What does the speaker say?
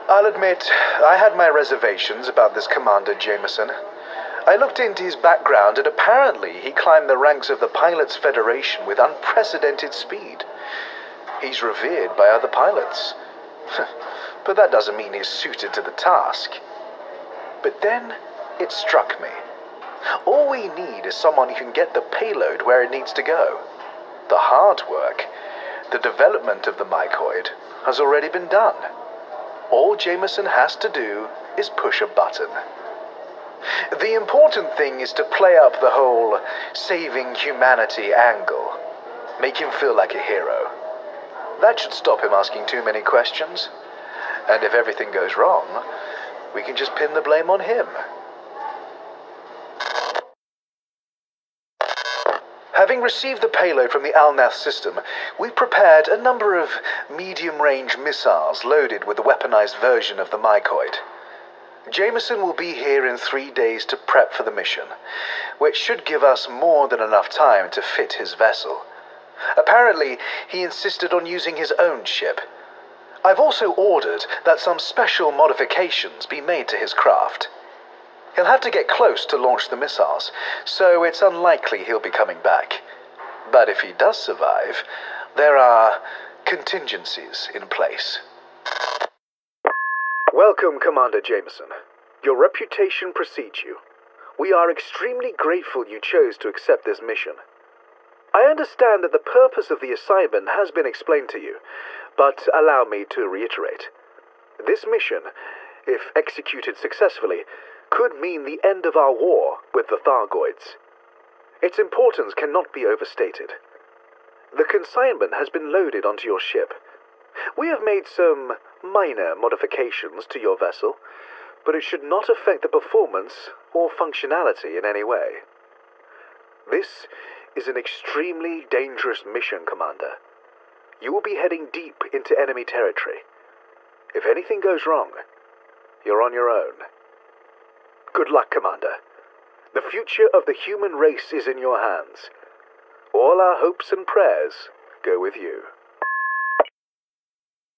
I'll admit, I had my reservations about this Commander Jameson. I looked into his background, and apparently he climbed the ranks of the Pilots Federation with unprecedented speed. He's revered by other pilots. But that doesn't mean he's suited to the task. But then it struck me. All we need is someone who can get the payload where it needs to go. The hard work, the development of the mycoid, has already been done. All Jameson has to do is push a button. The important thing is to play up the whole saving humanity angle. Make him feel like a hero. That should stop him asking too many questions. And if everything goes wrong, we can just pin the blame on him. Having received the payload from the Alnath system, we've prepared a number of medium-range missiles loaded with the weaponized version of the mycoid. Jameson will be here in 3 days to prep for the mission, which should give us more than enough time to fit his vessel. Apparently, he insisted on using his own ship. I've also ordered that some special modifications be made to his craft. He'll have to get close to launch the missiles, so it's unlikely he'll be coming back. But if he does survive, there are contingencies in place. Welcome, Commander Jameson. Your reputation precedes you. We are extremely grateful you chose to accept this mission. I understand that the purpose of the assignment has been explained to you, but allow me to reiterate. This mission, if executed successfully, could mean the end of our war with the Thargoids. Its importance cannot be overstated. The consignment has been loaded onto your ship. We have made some minor modifications to your vessel, but it should not affect the performance or functionality in any way. This is an extremely dangerous mission, Commander. You will be heading deep into enemy territory. If anything goes wrong, you're on your own. Good luck, Commander. The future of the human race is in your hands. All our hopes and prayers go with you.